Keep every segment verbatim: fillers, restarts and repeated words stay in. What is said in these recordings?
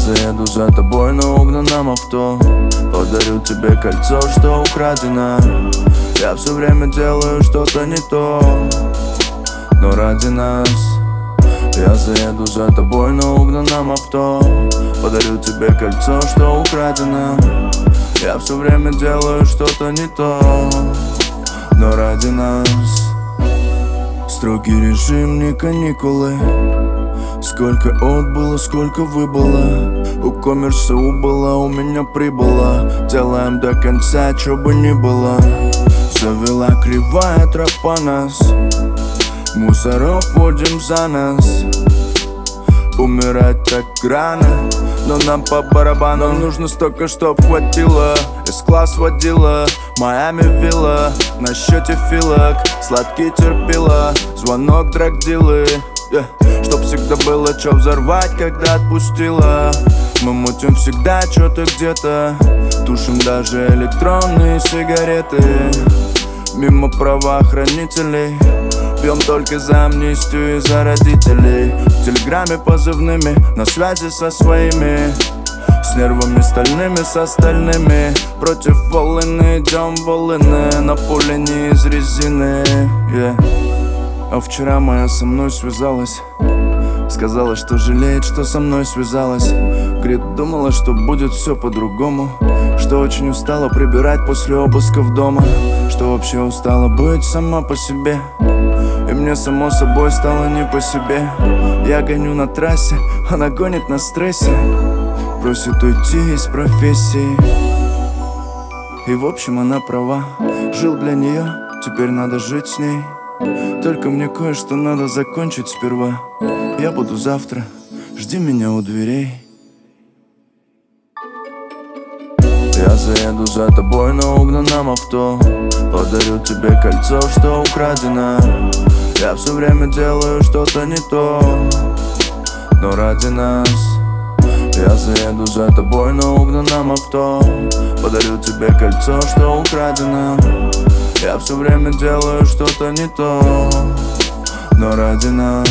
заеду за тобой на угнанном авто, подарю тебе кольцо, что украдено. Я все время делаю что-то не то, но ради нас. Я заеду за тобой на угнанном авто, подарю тебе кольцо, что украдено. Я все время делаю что-то не то, но ради нас. Строгий режим, не каникулы. Сколько отбыло, сколько выбыло. У коммерса убыло, у меня прибыло. Делаем до конца, чё бы ни было. Завела кривая тропа нас, мусоров водим за нас. Умирать так рано, но нам по барабану. Нужно столько, чтоб хватило. С-класс водила, Майами вилла, на счете филок, сладкий терпила, звонок драгдилы, yeah. Чтоб всегда было чё взорвать, когда отпустила. Мы мутим всегда чё-то где-то, тушим даже электронные сигареты. Мимо правоохранителей, пьем только за амнистию и за родителей. В телеграме позывными, на связи со своими, с нервами стальными, с остальными. Против волны идем волыны, на поле не из резины, yeah. А вчера моя со мной связалась, сказала, что жалеет, что со мной связалась. Говорит, думала, что будет все по-другому, что очень устала прибирать после обысков дома, что вообще устала быть сама по себе. И мне само собой стало не по себе. Я гоню на трассе, она гонит на стрессе, просит уйти из профессии. И в общем она права, жил для нее, теперь надо жить с ней. Только мне кое-что надо закончить сперва. Я буду завтра, жди меня у дверей. Я заеду за тобой на угнанном авто, подарю тебе кольцо, что украдено. Я все время делаю что-то не то, но ради нас. Я заеду за тобой на угнанном авто, подарю тебе кольцо, что украдено. Я все время делаю что-то не то, но ради нас.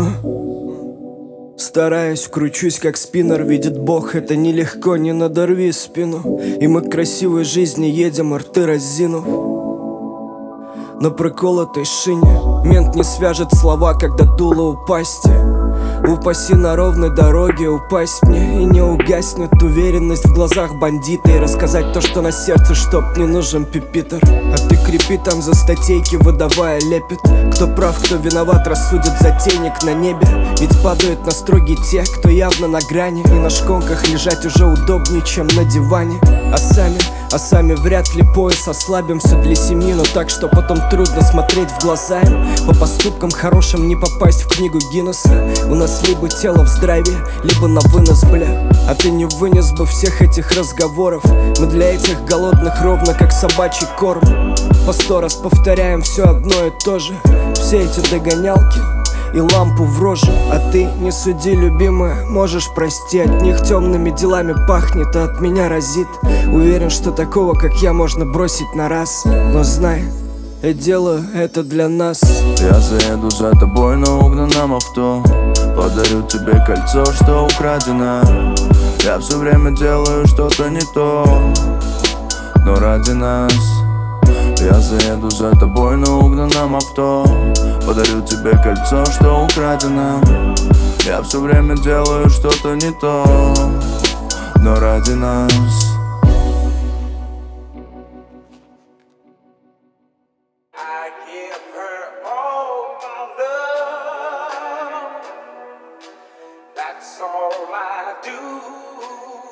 Стараюсь, кручусь как спиннер, видит Бог, это нелегко, не надорви спину. И мы к красивой жизни едем, рты разинув на проколотой шине. Мент не свяжет слова, когда дуло у пасти. Упаси на ровной дороге упасть мне, и не угаснет уверенность в глазах бандита. И рассказать то, что на сердце, чтоб не нужен пипитер. А ты крепи там за статейки, выдавая лепет. Кто прав, кто виноват, рассудит затейник на небе. Ведь падают на строги те, кто явно на грани. И на шконках лежать уже удобнее, чем на диване. А сами, а сами вряд ли пояс ослабим. Все для семьи, но так, что потом трудно смотреть в глаза им. По поступкам хорошим не попасть в книгу Гиннесса. У нас либо тело в здравии, либо на вынос, бля. А ты не вынес бы всех этих разговоров. Мы для этих голодных ровно как собачий корм. По сто раз повторяем все одно и то же. Все эти догонялки и лампу в рожу. А ты не суди, любимая, можешь прости. От них темными делами пахнет, а от меня разит. Уверен, что такого, как я, можно бросить на раз. Но знай, я делаю это для нас. Я заеду за тобой на угнанном авто, подарю тебе кольцо, что украдено. Я все время делаю что-то не то, но ради нас. Я заеду за тобой на угнанном авто, подарю тебе кольцо, что украдено. Я все время делаю что-то не то, но ради нас. I give her all my love. That's all I do.